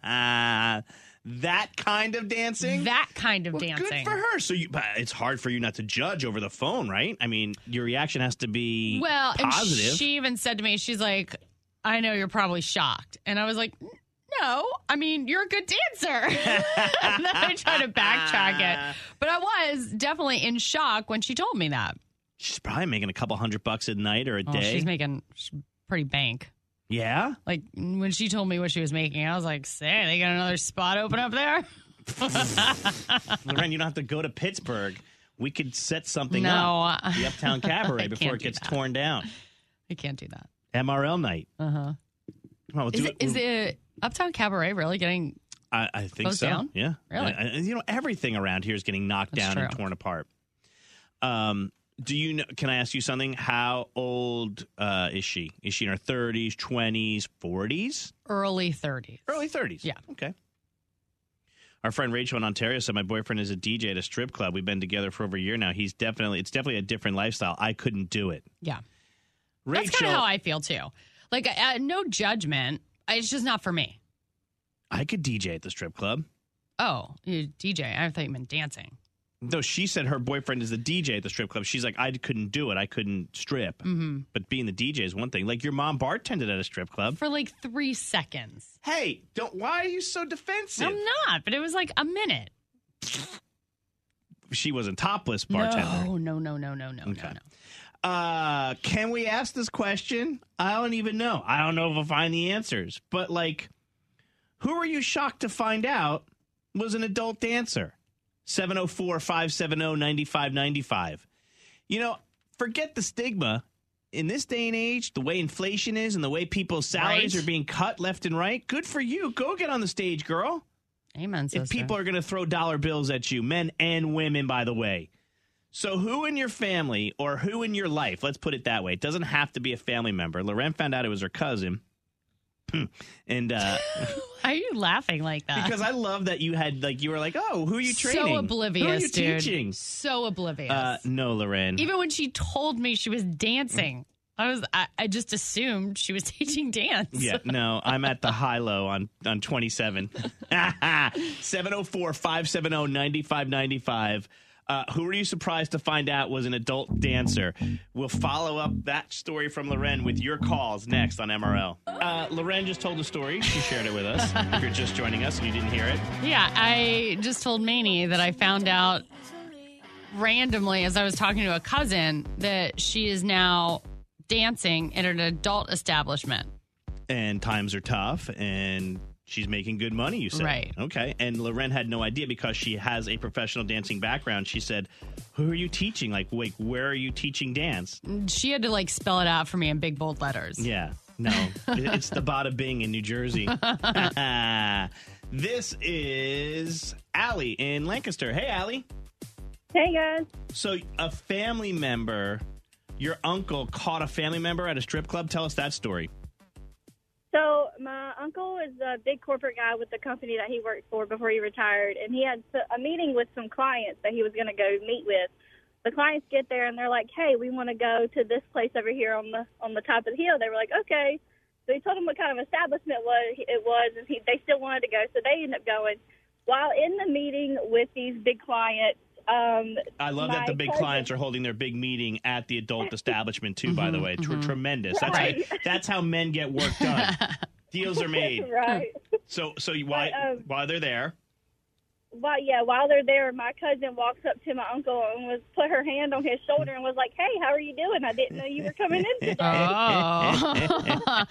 That kind of dancing? That kind of Well, dancing. good for her. So you, but it's hard for you not to judge over the phone, right? I mean, your reaction has to be Well, and positive. she even said to me, she's like, I know you're probably shocked. And I was like, no, I mean, you're a good dancer. And then I tried to backtrack it. But I was definitely in shock when she told me that. She's probably making a couple hundred bucks a night or a Oh, day. she's making pretty bank. Yeah? Like, when she told me what she was making, I was like, say, they got another spot open up there? Loren, you don't have to go to Pittsburgh. We could set something No. up. The Uptown Cabaret I before can't it do gets that. torn down. I can't do that. M R L night. Uh-huh. Come on, we'll Is do it, is the Uptown Cabaret really getting... I, I think closed so. down? Yeah. Really? I- I- you know, everything around here is getting knocked That's down and true. torn apart. Um, do you know? Can I ask you something? How old uh, is she? Is she in her thirties, twenties, forties? Early thirties. Early thirties. Yeah. Okay. Our friend Rachel in Ontario said my boyfriend is a D J at a strip club. We've been together for over a year now. He's definitely it's definitely a different lifestyle. I couldn't do it. Yeah. Rachel, That's kind of how I feel, too. Like, uh, no judgment. It's just not for me. I could D J at the strip club. Oh, you D J. I thought you meant dancing. No, she said her boyfriend is the D J at the strip club. She's like, I couldn't do it. I couldn't strip. Mm-hmm. But being the D J is one thing. Like your mom bartended at a strip club. For like three seconds. Hey, don't. Why are you so defensive? I'm not, but it was like a minute. She wasn't topless bartender. No, no, no, no, no, no, Okay. no, no. Uh, can we ask this question? I don't even know. I don't know if we'll find the answers. But, like, who were you shocked to find out was an adult dancer? seven oh four, five seven oh, nine five nine five. You know, forget the stigma. In this day and age, the way inflation is and the way people's salaries Right. are being cut left and right, good for you. Go get on the stage, girl. Amen, sister. If people are going to throw dollar bills at you, men and women, by the way. So who in your family or who in your life, let's put it that way, it doesn't have to be a family member. Loren found out it was her cousin. and uh, Why are you laughing like that? because I love that you had, like, you were like, oh, who are you training? So oblivious, Who are you dude. teaching? So oblivious. Uh, no, Loren. Even when she told me she was dancing, I was I, I just assumed she was teaching dance. Yeah, no, I'm at the high-low on, on twenty-seven. seven oh four, five seven oh, nine five nine five. Uh, who were you surprised to find out was an adult dancer? We'll follow up that story from Loren with your calls next on M R L. Uh, Loren just told a story. She shared it with us. If you're just joining us and you didn't hear it. Yeah, I just told Manny that I found out randomly as I was talking to a cousin that she is now dancing at an adult establishment. And times are tough, and she's making good money, you said. Right. Okay. And Loren had no idea because she has a professional dancing background. She said, who are you teaching? Like, wait, where are you teaching dance? She had to like spell it out for me in big bold letters. Yeah. No, it- it's the Bada Bing in New Jersey. This is Allie in Lancaster. Hey, Allie. Hey, guys. So a family member, your uncle caught a family member at a strip club. Tell us that story. So my uncle is a big corporate guy with the company that he worked for before he retired, and he had a meeting with some clients that he was going to go meet with. The clients get there, and they're like, hey, we want to go to this place over here on the on the top of the hill. They were like, okay. So he told them what kind of establishment was it was, and he, they still wanted to go. So they ended up going. While in the meeting with these big clients, um, I love that my the big cousin- clients are holding their big meeting at the adult establishment too. By the way, Tr- tremendous. That's Right. how that's how men get work done. Deals are made. Right. So so you, while But, um, while they're there, Well, yeah, while they're there, my cousin walks up to my uncle and was put her hand on his shoulder and was like, hey, how are you doing? I didn't know you were coming in today. Oh.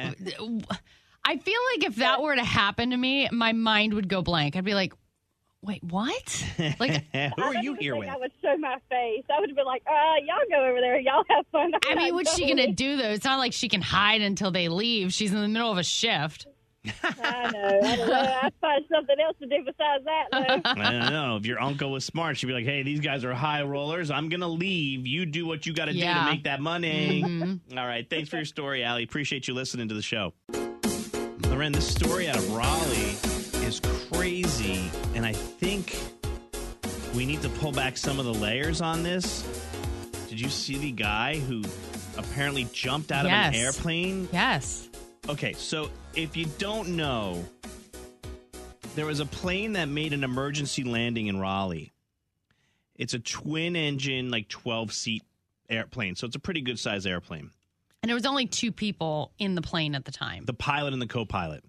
I feel like if that were to happen to me, my mind would go blank. I'd be like, wait, what? Like, who I are don't you even here think with? I would show my face. I would be like, uh, y'all go over there. Y'all have fun. I mean, what's she going going to do, though? It's not like she can hide until they leave. She's in the middle of a shift. I know. I don't know. I'd find something else to do besides that, though. I don't know. If your uncle was smart, she'd be like, hey, these guys are high rollers. I'm going to leave. You do what you got to do Yeah. to make that money. All right. Thanks for your story, Allie. Appreciate you listening to the show. Loren, this story out of Raleigh is crazy. And I think we need to pull back some of the layers on this. Did you see the guy who apparently jumped out Yes. of an airplane? Yes. Okay, so if you don't know, there was a plane that made an emergency landing in Raleigh. It's a twin-engine, like twelve-seat airplane, so it's a pretty good-sized airplane. And there was only two people in the plane at the time. The pilot and the co-pilot.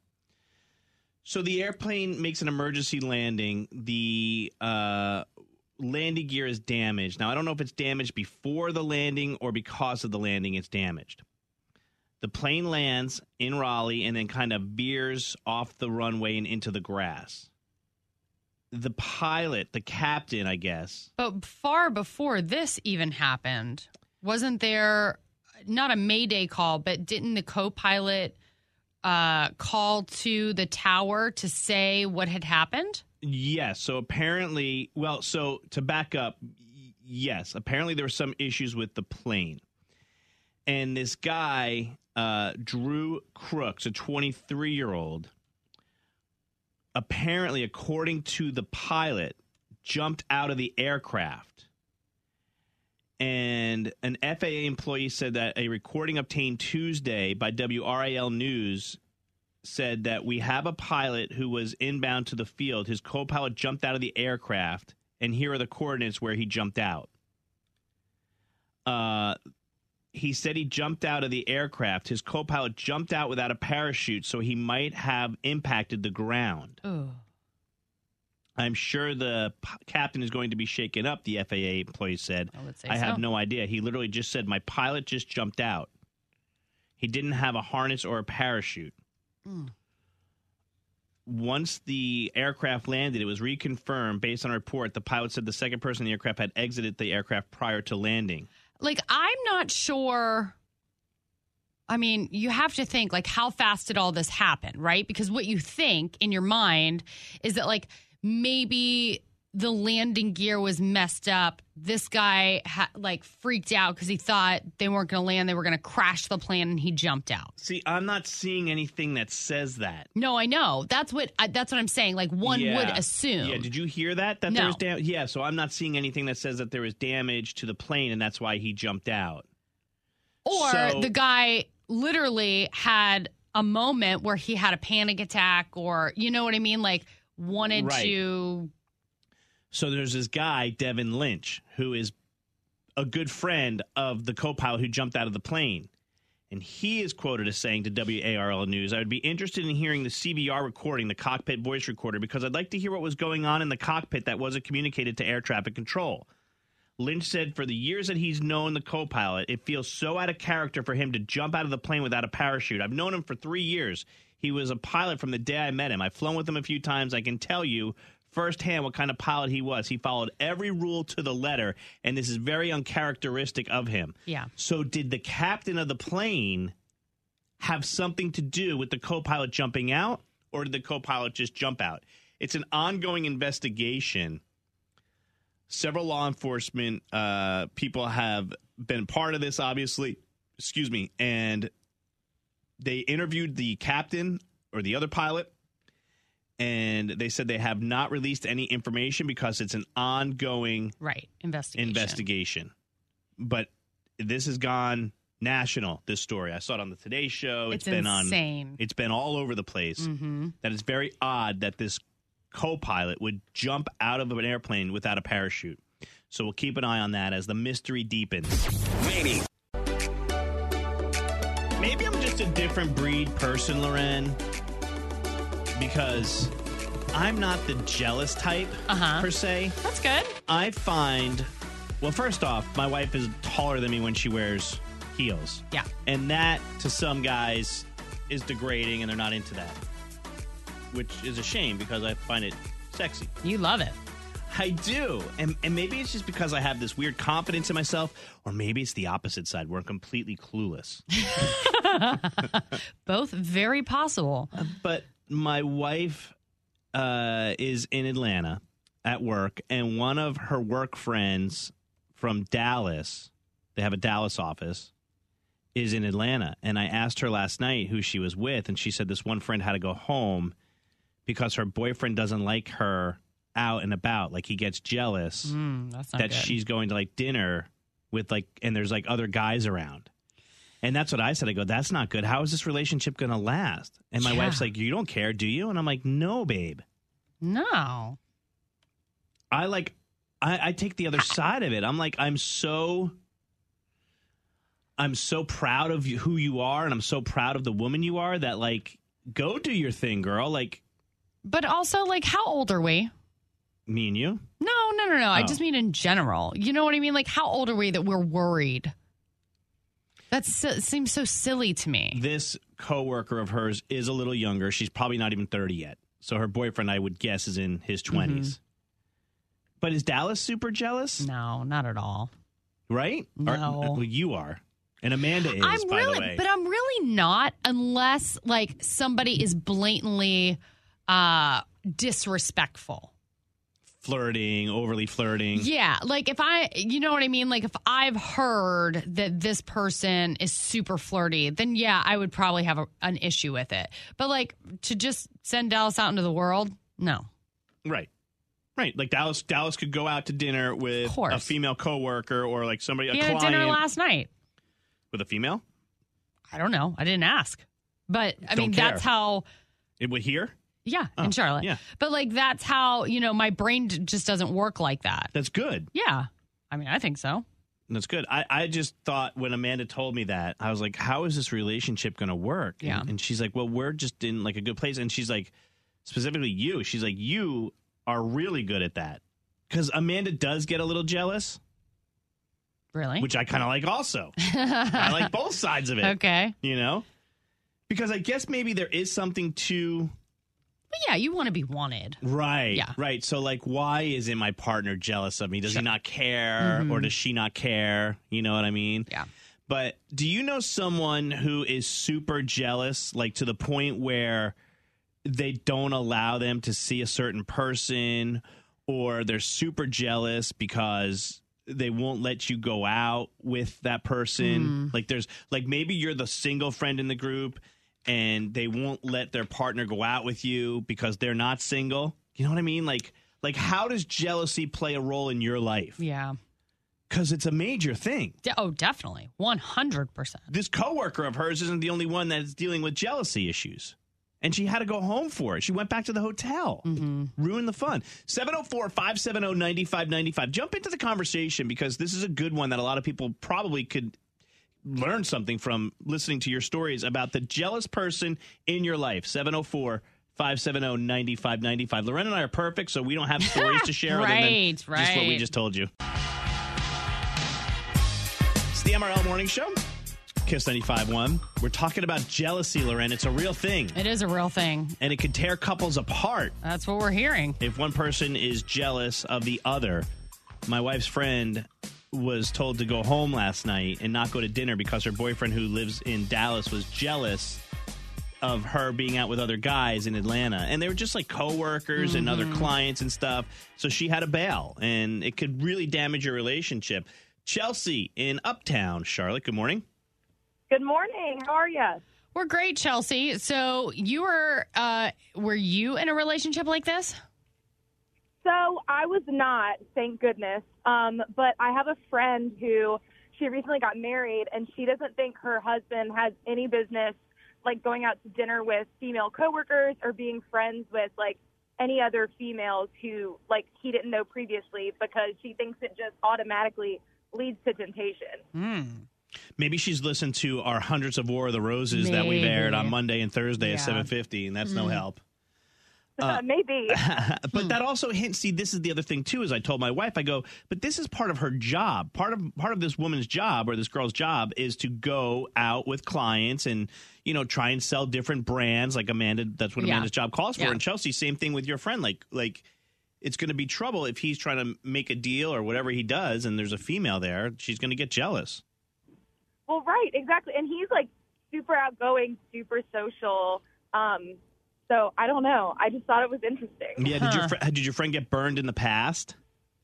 So the airplane makes an emergency landing. The uh, landing gear is damaged. Now, I don't know if it's damaged before the landing or because of the landing it's damaged. The plane lands in Raleigh and then kind of veers off the runway and into the grass. The pilot, the captain, I guess. But far before this even happened, wasn't there not a Mayday call, but didn't the co-pilot uh, call to the tower to say what had happened? Yes. So apparently, well, so to back up, y- yes, apparently there were some issues with the plane. And this guy, uh, Drew Crooks, a twenty-three-year-old, apparently, according to the pilot, jumped out of the aircraft. And an F A A employee said that a recording obtained Tuesday by W R A L News said that we have a pilot who was inbound to the field. His co-pilot jumped out of the aircraft and here are the coordinates where he jumped out. Uh, he said he jumped out of the aircraft. His co-pilot jumped out without a parachute, so he might have impacted the ground. Ugh. I'm sure the p- captain is going to be shaken up, the F A A employee said. I would say I have so. no idea. He literally just said, my pilot just jumped out. He didn't have a harness or a parachute. Mm. Once the aircraft landed, it was reconfirmed based on a report. The pilot said the second person in the aircraft had exited the aircraft prior to landing. Like, I'm not sure. I mean, you have to think, like, how fast did all this happen, right? Because what you think in your mind is that, like, maybe the landing gear was messed up. This guy, ha- like, freaked out because he thought they weren't going to land. They were going to crash the plane, and he jumped out. See, I'm not seeing anything that says that. No, I know. That's what I, that's what I'm saying. Like, one Yeah. would assume. Yeah, did you hear that? That No. there was dam- Yeah, so I'm not seeing anything that says that there was damage to the plane, and that's why he jumped out. Or So- the guy literally had a moment where he had a panic attack, or, you know what I mean? Like, wanted Right. to... So there's this guy, Devin Lynch, who is a good friend of the co-pilot who jumped out of the plane. And he is quoted as saying to W A R L News, I would be interested in hearing the C V R recording, the cockpit voice recorder, because I'd like to hear what was going on in the cockpit that wasn't communicated to air traffic control. Lynch said for the years that he's known the co-pilot, it feels so out of character for him to jump out of the plane without a parachute. I've known him for three years. He was a pilot from the day I met him. I've flown with him a few times. I can tell you firsthand what kind of pilot he was. He followed every rule to the letter, and this is very uncharacteristic of him. Yeah. So did the captain of the plane have something to do with the co-pilot jumping out, or did the co-pilot just jump out? It's an ongoing investigation. Several law enforcement uh, people have been part of this, obviously. Excuse me. And they interviewed the captain or the other pilot, and they said they have not released any information because it's an ongoing Right. Investigation. investigation. But this has gone national, this story. I saw it on the Today Show. It's been insane. on. It's been all over the place. Mm-hmm. That it's very odd that this co-pilot would jump out of an airplane without a parachute. So we'll keep an eye on that as the mystery deepens. Manny. Maybe I'm just a different breed person, Loren, because I'm not the jealous type, Uh-huh. per se. That's good. I find, well, first off, my wife is taller than me when she wears heels. Yeah. And that, to some guys, is degrading, and they're not into that, which is a shame because I find it sexy. You love it. I do. And, and maybe it's just because I have this weird confidence in myself, or maybe it's the opposite side where I'm completely clueless. Both very possible. But my wife uh, is in Atlanta at work, and one of her work friends from Dallas, they have a Dallas office, is in Atlanta. And I asked her last night who she was with, and she said this one friend had to go home because her boyfriend doesn't like her out and about. Like, he gets jealous Mm, that's not that good. she's going to, like, dinner with, like, and there's, like, other guys around. And that's what I said. I go, that's not good. How is this relationship going to last? And my Yeah. wife's like, you don't care, do you? And I'm like, no, babe. No. I, like, I, I take the other side of it. I'm like, I'm so... I'm so proud of you, who you are, and I'm so proud of the woman you are that, like, go do your thing, girl. Like, But also, like, how old are we? me and you. No, no, no, no. I Oh. just mean in general. You know what I mean? Like, how old are we that we're worried? That si- seems so silly to me. This coworker of hers is a little younger. She's probably not even thirty yet. So her boyfriend, I would guess, is in his twenties. But is Dallas super jealous? No, not at all. Right? No. Or, well, you are. And Amanda is, I'm by really, the way. but I'm really not unless like somebody is blatantly uh, disrespectful. Flirting, overly flirting. Yeah, like if I, you know what I mean? Like if I've heard that this person is super flirty, then yeah, I would probably have a, an issue with it. But like to just send Dallas out into the world, no. Right. Right. Like Dallas Dallas could go out to dinner with course. a female coworker or like somebody, a He had a client. dinner last night. With a female? I don't know. I didn't ask. But I Don't mean, care. that's how. It would here? Yeah, Oh, in Charlotte. yeah. But like that's how, you know, my brain d- just doesn't work like that. That's good. Yeah. I mean, I think so. That's good. I, I just thought when Amanda told me that, I was like, how is this relationship going to work? Yeah. And, and she's like, well, we're just in like a good place. And she's like, specifically you, she's like, you are really good at that. Because Amanda does get a little jealous. Really? Which I kind of like also. I like both sides of it. Okay. You know? Because I guess maybe there is something to... But yeah, you want to be wanted. Right. Yeah. Right. So, like, why isn't my partner jealous of me? Does Sure. he not care? Mhm. Or does she not care? You know what I mean? Yeah. But do you know someone who is super jealous, like to the point where they don't allow them to see a certain person, or they're super jealous because they won't let you go out with that person? Mm. Like there's like maybe you're the single friend in the group and they won't let their partner go out with you because they're not single. You know what I mean? Like like how does jealousy play a role in your life? Yeah. Because it's a major thing. De- oh, definitely. one hundred percent. This coworker of hers isn't the only one that's dealing with jealousy issues. And she had to go home for it. She went back to the hotel. Mm-hmm. Ruined the fun. seven oh four, five seven oh, nine five nine five. Jump into the conversation because this is a good one that a lot of people probably could learn something from listening to your stories about the jealous person in your life. seven oh four, five seven oh, nine five nine five. Loren and I are perfect, so we don't have stories to share other than Right, just what we right. just told you. It's the M R L Morning Show. Kiss ninety-five point one. We're talking about jealousy, Loren. It's a real thing. It is a real thing. And it can tear couples apart That's what we're hearing. if one person is jealous of the other. My wife's friend was told to go home last night and not go to dinner because her boyfriend, who lives in Dallas, was jealous of her being out with other guys in Atlanta. And they were just like coworkers mm-hmm. and other clients and stuff. So she had to bail, and it could really damage your relationship. Chelsea in Uptown Charlotte, good morning. Good morning. How are you? We're great, Chelsea. So you were, uh, were you in a relationship like this? So I was not, thank goodness. Um, but I have a friend who she recently got married, and she doesn't think her husband has any business like going out to dinner with female coworkers or being friends with like any other females who like he didn't know previously, because she thinks it just automatically leads to temptation. Mm. Maybe she's listened to our Hundreds of War of the Roses that we've Maybe. aired on Monday and Thursday Yeah. at seven fifty, and that's no help. Uh, Maybe. But that also hints, see, this is the other thing, too, is I told my wife, I go, but this is part of her job. Part of part of this woman's job or this girl's job is to go out with clients and, you know, try and sell different brands like Amanda. That's what Yeah. Amanda's job calls for. Yeah. And Chelsea, same thing with your friend. Like, like it's going to be trouble if he's trying to make a deal or whatever he does and there's a female there. She's going to get jealous. Well, right, exactly. And he's like super outgoing, super social. Um, so I don't know. I just thought it was interesting. Yeah. Did your Huh. fr- did your friend get burned in the past?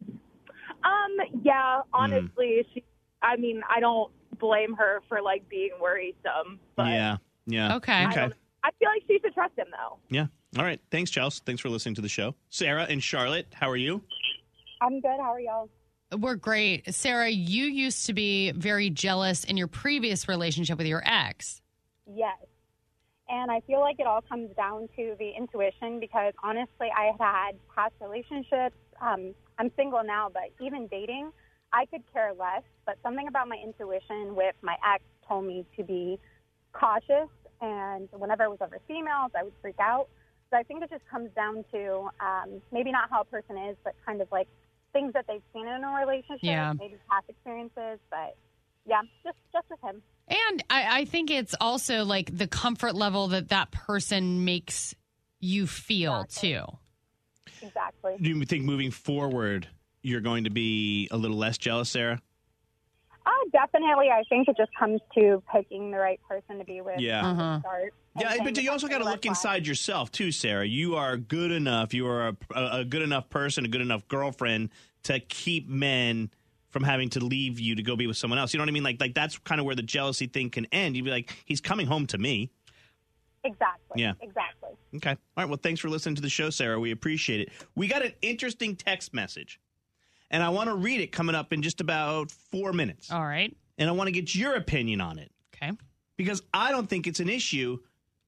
Um, yeah, honestly, she, I mean, I don't blame her for like being worrisome, but yeah. Yeah. Okay. I, Okay. don't, I feel like she should trust him though. Yeah. All right. Thanks, Chelsea. Thanks for listening to the show. Sarah in Charlotte, how are you? I'm good. How are y'all? We're great. Sarah, you used to be very jealous in your previous relationship with your ex. Yes. And I feel like it all comes down to the intuition, because honestly, I had had past relationships. Um, I'm single now, but even dating, I could care less. But something about my intuition with my ex told me to be cautious. And whenever it was over females, I would freak out. So I think it just comes down to um, maybe not how a person is, but kind of like things that they've seen in a relationship, Yeah. maybe past experiences. But yeah, just just with him. And I, I think it's also like the comfort level that that person makes you feel Exactly. too. Exactly. Do you think moving forward you're going to be a little less jealous, Sarah? Oh, definitely. I think it just comes to picking the right person to be with. Yeah. from the Uh-huh. start. Yeah, And but then you also got to red look flag. inside yourself too, Sarah. You are good enough. You are a, a, a good enough person, a good enough girlfriend to keep men from having to leave you to go be with someone else. You know what I mean? Like, like that's kind of where the jealousy thing can end. You'd be like, he's coming home to me. Exactly. Yeah. Exactly. Okay. All right. Well, thanks for listening to the show, Sarah. We appreciate it. We got an interesting text message, and I want to read it coming up in just about four minutes. All right. And I want to get your opinion on it Okay. because I don't think it's an issue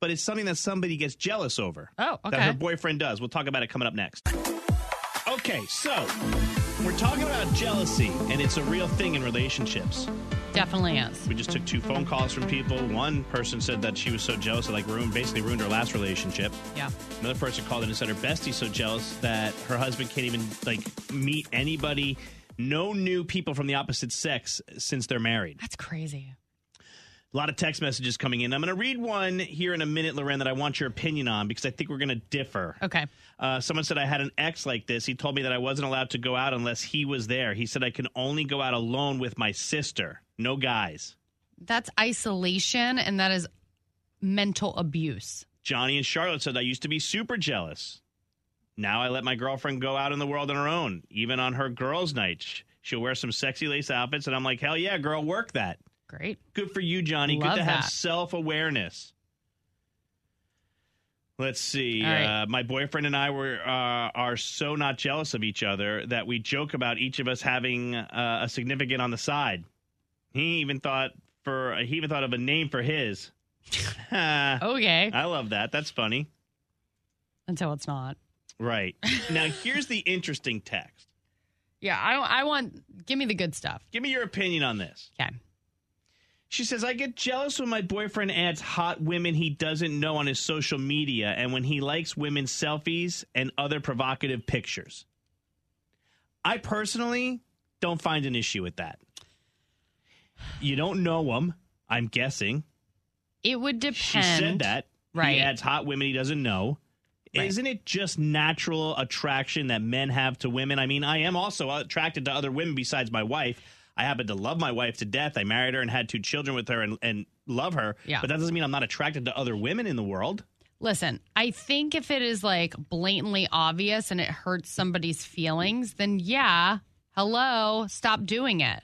but it's something that somebody gets jealous over. Oh, okay. That her boyfriend does. We'll talk about it coming up next. Okay, so we're talking about jealousy, and it's a real thing in relationships. Definitely is. We just took two phone calls from people. One person said that she was so jealous it like ruined, basically ruined her last relationship. Yeah. Another person called in and said her bestie's so jealous that her husband can't even like meet anybody, no new people from the opposite sex since they're married. That's crazy. A lot of text messages coming in. I'm going to read one here in a minute, Loren, that I want your opinion on because I think we're going to differ. Okay. Uh, someone said I had an ex like this. He told me that I wasn't allowed to go out unless he was there. He said I can only go out alone with my sister. No guys. That's isolation, and that is mental abuse. Johnny and Charlotte said I used to be super jealous. Now I let my girlfriend go out in the world on her own. Even on her girls' night, she'll wear some sexy lace outfits, and I'm like, hell yeah, girl, work that. Great. Good for you, Johnny. Love Good to have that. self-awareness. Let's see. Right. Uh, my boyfriend and I were uh, are so not jealous of each other that we joke about each of us having uh, a significant on the side. He even thought for he even thought of a name for his. Okay. I love that. That's funny. Until it's not. Right. Now, here's the interesting text. Yeah, I I want. Give me the good stuff. Give me your opinion on this. Okay. She says, I get jealous when my boyfriend adds hot women he doesn't know on his social media and when he likes women's selfies and other provocative pictures. I personally don't find an issue with that. You don't know him, I'm guessing. It would depend. She said that. Right. He adds hot women he doesn't know. Right. Isn't it just natural attraction that men have to women? I mean, I am also attracted to other women besides my wife. I happen to love my wife to death. I married her and had two children with her and, and love her. Yeah. But that doesn't mean I'm not attracted to other women in the world. Listen, I think if it is like blatantly obvious and it hurts somebody's feelings, then yeah, hello, stop doing it.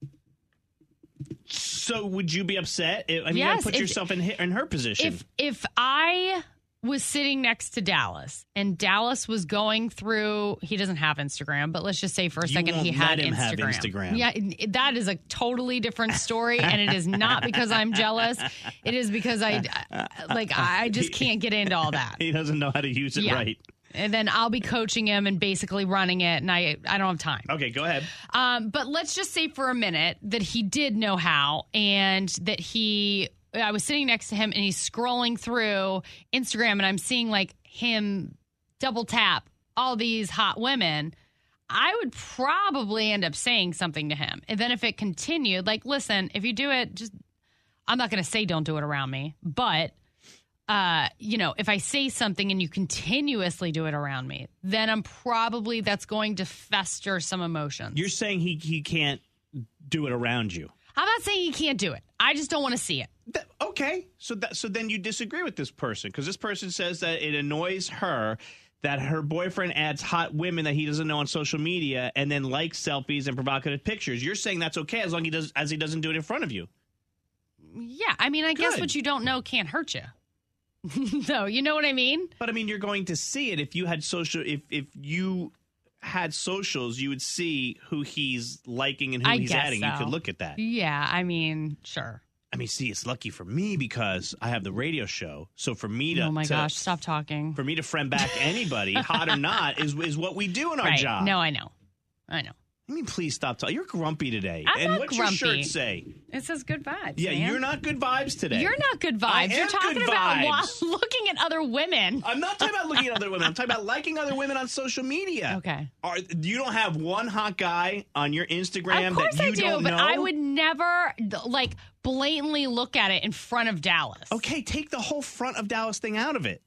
So would you be upset? I mean, Yes, you put if- yourself in, in her position. If if I was sitting next to Dallas and Dallas was going through, he doesn't have Instagram, but let's just say for a You second won't he had let him Instagram. have Instagram. Yeah, it- that is a totally different story, and it is not because I'm jealous. It is because I like I just can't get into all that. He doesn't know how to use it Yeah. right. And then I'll be coaching him and basically running it, and I I don't have time. Okay, go ahead. Um, but let's just say for a minute that he did know how, and that he, I was sitting next to him and he's scrolling through Instagram and I'm seeing like him double tap all these hot women. I would probably end up saying something to him. And then if it continued, like, listen, if you do it, just, I'm not going to say don't do it around me, but Uh, you know, if I say something and you continuously do it around me, then I'm probably, that's going to fester some emotions. You're saying he he can't do it around you. I'm not saying he can't do it. I just don't want to see it. Th- okay, so that so then you disagree with this person because this person says that it annoys her that her boyfriend adds hot women that he doesn't know on social media and then likes selfies and provocative pictures. You're saying that's okay as long as he does as he doesn't do it in front of you. Yeah, I mean, I guess Good. what you don't know can't hurt you. So, you know what I mean? But I mean, you're going to see it if you had social. If if you had socials, you would see who he's liking and who I he's guess adding. You so. could look at that. Yeah, I mean, sure. I mean, see, it's lucky for me because I have the radio show. So for me to, Oh my to- gosh, stop talking. for me to friend back anybody, hot or not, is is what we do in our Right. job. No, I know. I know. I mean, please stop talking. You're grumpy today. I'm and not what's grumpy. your shirt say? It says good vibes. Yeah, man. you're not good vibes today. You're not good vibes. I You're am talking good about wa- vibes. looking at other women. I'm not talking about looking at other women. I'm talking about liking other women on social media. Okay. Are, you don't have one hot guy on your Instagram Of course that you I do, don't but know? I would never like blatantly look at it in front of Dallas. Okay, take the whole front of Dallas thing out of it.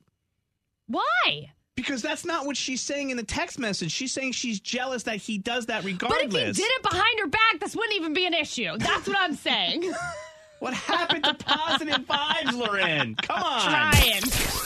Why? Because that's not what she's saying in the text message. She's saying she's jealous that he does that regardless. But if he did it behind her back, this wouldn't even be an issue. That's what I'm saying. What happened to positive vibes, Loren? Come on. Trying.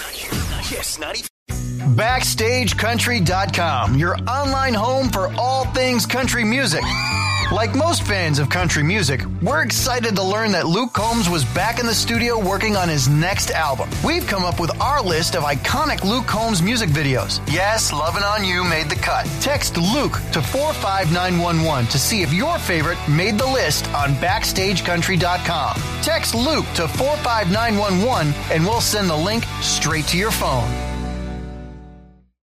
Kiss ninety. Backstage Country dot com, your online home for all things country music. Like most fans of country music, we're excited to learn that Luke Combs was back in the studio working on his next album. We've come up with our list of iconic Luke Combs music videos. Yes, Lovin' On You made the cut. Text Luke to four five nine one one to see if your favorite made the list on backstage country dot com. Text Luke to four five nine one one and we'll send the link straight to your phone.